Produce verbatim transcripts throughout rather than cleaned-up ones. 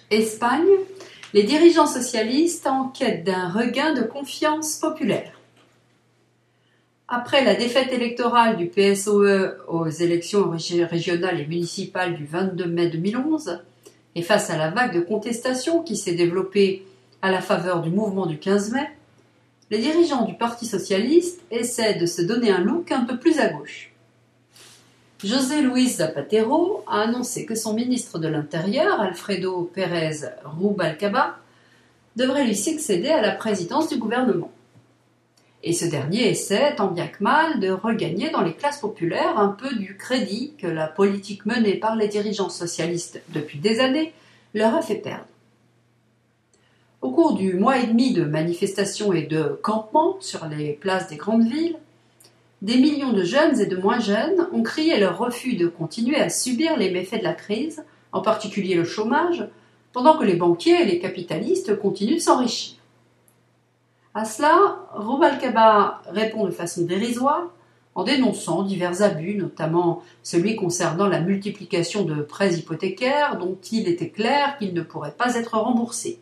Espagne, les dirigeants socialistes en quête d'un regain de confiance populaire. Après la défaite électorale du P S O E aux élections régionales et municipales du vingt-deux mai deux mille onze, et face à la vague de contestation qui s'est développée à la faveur du mouvement du quinze mai, les dirigeants du Parti socialiste essaient de se donner un look un peu plus à gauche. José Luis Zapatero a annoncé que son ministre de l'Intérieur, Alfredo Pérez Rubalcaba, devrait lui succéder à la présidence du gouvernement. Et ce dernier essaie, tant bien que mal, de regagner dans les classes populaires un peu du crédit que la politique menée par les dirigeants socialistes depuis des années leur a fait perdre. Au cours du mois et demi de manifestations et de campements sur les places des grandes villes, des millions de jeunes et de moins jeunes ont crié leur refus de continuer à subir les méfaits de la crise, en particulier le chômage, pendant que les banquiers et les capitalistes continuent de s'enrichir. À cela, Rubalcaba répond de façon dérisoire en dénonçant divers abus, notamment celui concernant la multiplication de prêts hypothécaires dont il était clair qu'ils ne pourraient pas être remboursés.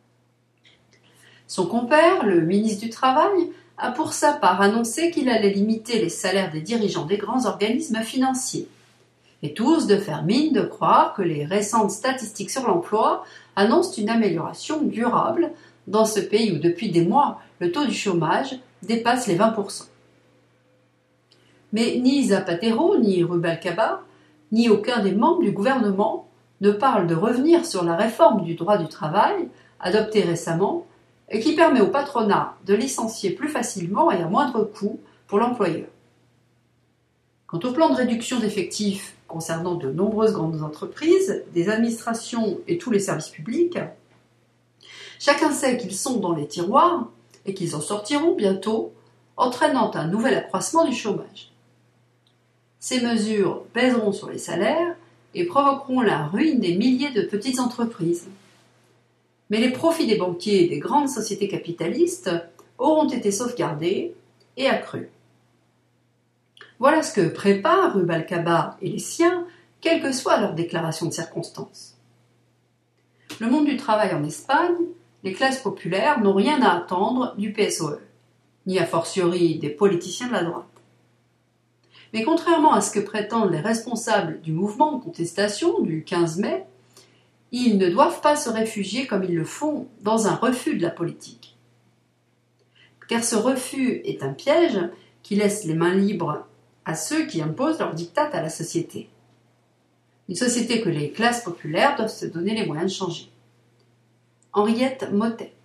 Son compère, le ministre du Travail, a pour sa part annoncé qu'il allait limiter les salaires des dirigeants des grands organismes financiers, et tous de faire mine de croire que les récentes statistiques sur l'emploi annoncent une amélioration durable dans ce pays où depuis des mois le taux du chômage dépasse les vingt pour cent. Mais ni Zapatero, ni Rubalcaba, ni aucun des membres du gouvernement ne parlent de revenir sur la réforme du droit du travail adoptée récemment et qui permet au patronat de licencier plus facilement et à moindre coût pour l'employeur. Quant au plan de réduction d'effectifs concernant de nombreuses grandes entreprises, des administrations et tous les services publics, chacun sait qu'ils sont dans les tiroirs et qu'ils en sortiront bientôt, entraînant un nouvel accroissement du chômage. Ces mesures pèseront sur les salaires et provoqueront la ruine des milliers de petites entreprises. Mais les profits des banquiers et des grandes sociétés capitalistes auront été sauvegardés et accrus. Voilà ce que préparent Rubalcaba et les siens, quelle que soit leur déclaration de circonstance. Le monde du travail en Espagne, les classes populaires n'ont rien à attendre du P S O E, ni a fortiori des politiciens de la droite. Mais contrairement à ce que prétendent les responsables du mouvement de contestation du quinze mai, ils ne doivent pas se réfugier comme ils le font dans un refus de la politique. Car ce refus est un piège qui laisse les mains libres à ceux qui imposent leur diktat à la société. Une société que les classes populaires doivent se donner les moyens de changer. Henriette Mottet.